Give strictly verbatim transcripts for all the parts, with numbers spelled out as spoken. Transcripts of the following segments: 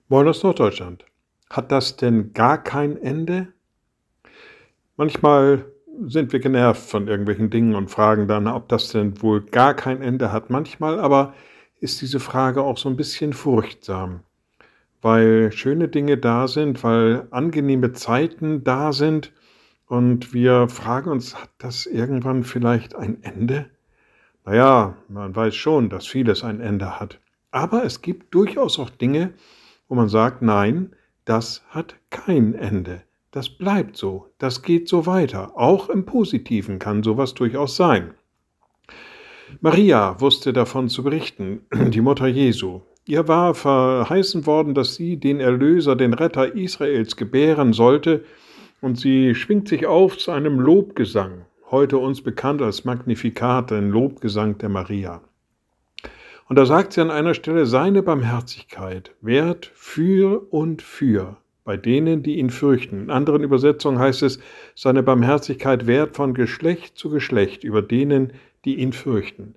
Moin aus Norddeutschland. Hat das denn gar kein Ende? Manchmal sind wir genervt von irgendwelchen Dingen und fragen dann, ob das denn wohl gar kein Ende hat. Manchmal aber ist diese Frage auch so ein bisschen furchtsam, weil schöne Dinge da sind, weil angenehme Zeiten da sind und wir fragen uns, hat das irgendwann vielleicht ein Ende? Naja, man weiß schon, dass vieles ein Ende hat. Aber es gibt durchaus auch Dinge, wo man sagt, nein, das hat kein Ende. Das bleibt so, das geht so weiter. Auch im Positiven kann sowas durchaus sein. Maria wusste davon zu berichten, die Mutter Jesu. Ihr war verheißen worden, dass sie den Erlöser, den Retter Israels gebären sollte, und sie schwingt sich auf zu einem Lobgesang, heute uns bekannt als Magnificat, ein Lobgesang der Maria. Und da sagt sie an einer Stelle, seine Barmherzigkeit währt für und für bei denen, die ihn fürchten. In anderen Übersetzungen heißt es, seine Barmherzigkeit währt von Geschlecht zu Geschlecht über denen, die ihn fürchten.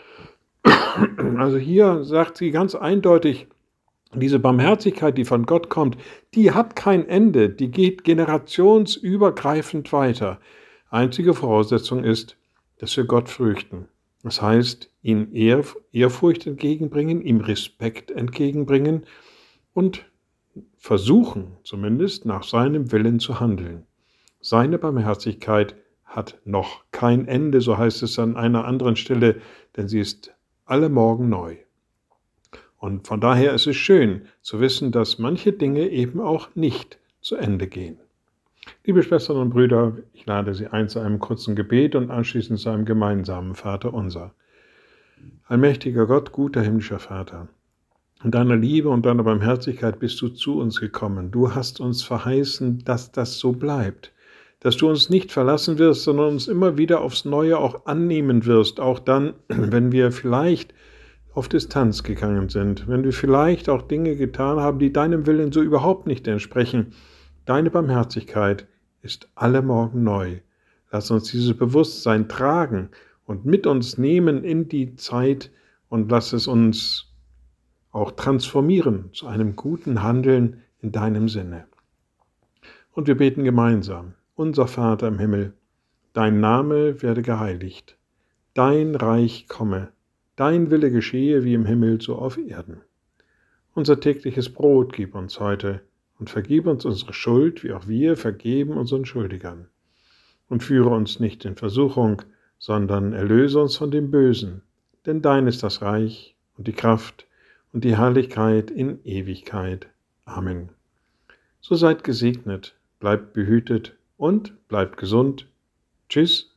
Also hier sagt sie ganz eindeutig, diese Barmherzigkeit, die von Gott kommt, die hat kein Ende, die geht generationsübergreifend weiter. Einzige Voraussetzung ist, dass wir Gott fürchten. Das heißt, ihm Ehrfurcht entgegenbringen, ihm Respekt entgegenbringen und versuchen, zumindest nach seinem Willen zu handeln. Seine Barmherzigkeit hat noch kein Ende, so heißt es an einer anderen Stelle, denn sie ist alle Morgen neu. Und von daher ist es schön zu wissen, dass manche Dinge eben auch nicht zu Ende gehen. Liebe Schwestern und Brüder, ich lade Sie ein zu einem kurzen Gebet und anschließend zu einem gemeinsamen Vaterunser. Allmächtiger Gott, guter himmlischer Vater, in deiner Liebe und deiner Barmherzigkeit bist du zu uns gekommen. Du hast uns verheißen, dass das so bleibt, dass du uns nicht verlassen wirst, sondern uns immer wieder aufs Neue auch annehmen wirst, auch dann, wenn wir vielleicht auf Distanz gegangen sind, wenn wir vielleicht auch Dinge getan haben, die deinem Willen so überhaupt nicht entsprechen. Deine Barmherzigkeit ist alle Morgen neu. Lass uns dieses Bewusstsein tragen und mit uns nehmen in die Zeit und lass es uns auch transformieren zu einem guten Handeln in deinem Sinne. Und wir beten gemeinsam. Unser Vater im Himmel, dein Name werde geheiligt, dein Reich komme, dein Wille geschehe wie im Himmel so auf Erden. Unser tägliches Brot gib uns heute und vergib uns unsere Schuld, wie auch wir vergeben unseren Schuldigern. Und führe uns nicht in Versuchung, sondern erlöse uns von dem Bösen, denn dein ist das Reich und die Kraft und die Herrlichkeit in Ewigkeit. Amen. So seid gesegnet, bleibt behütet und bleibt gesund. Tschüss.